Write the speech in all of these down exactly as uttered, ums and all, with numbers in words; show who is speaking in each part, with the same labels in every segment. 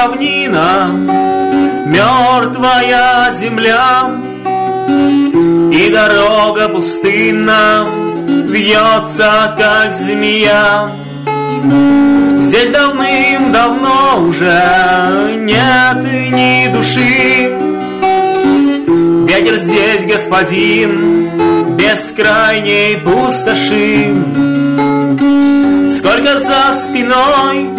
Speaker 1: равнина, мертвая земля, и дорога пустынна вьется, как змея. Здесь давным-давно уже нет ни души. Ветер здесь господин бескрайней пустоши. Сколько за спиной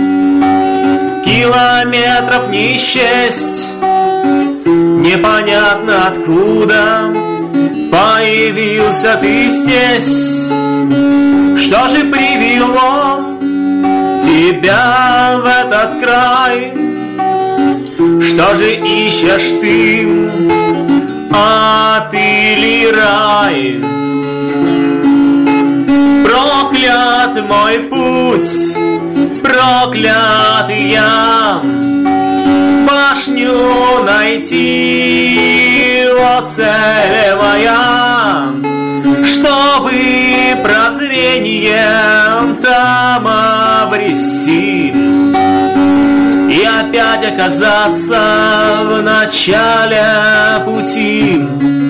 Speaker 1: километров не счесть, непонятно откуда появился ты здесь. Что же привело тебя в этот край? Что же ищешь ты, ад или рай? Проклят мой путь, проклят я, башню найти, о цель моя, чтобы прозрение там обрести и опять оказаться в начале пути.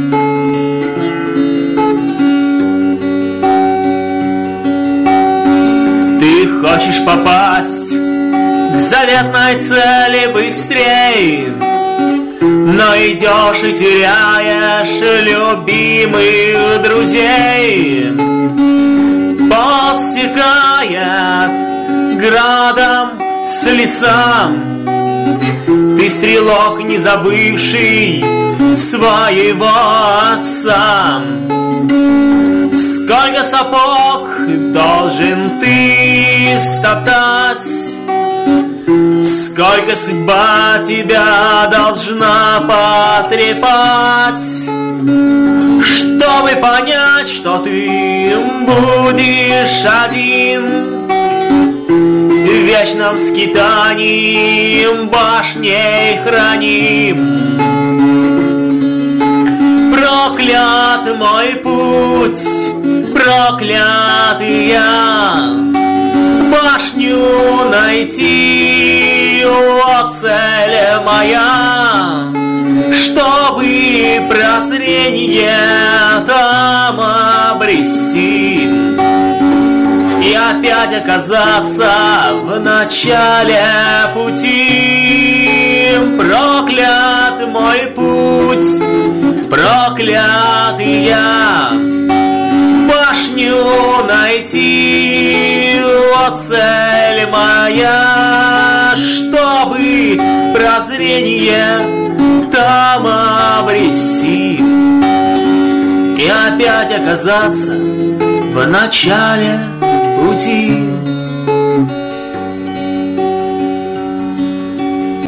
Speaker 1: Ты хочешь попасть к заветной цели быстрей, но идешь и теряешь любимых друзей. Пот стекает градом с лица. Ты стрелок, не забывший своего отца. Сколько сапог должен ты стоптать, сколько судьба тебя должна потрепать, чтобы понять, что ты будешь один в вечном скитании башней храним. Проклят мой путь, проклят я, башню найти, о цель моя, чтобы прозрение там обрести и опять оказаться в начале пути. Проклят мой путь, проклят я, башню найти, о цель моя, чтобы прозрение там обрести и опять оказаться в начале пути.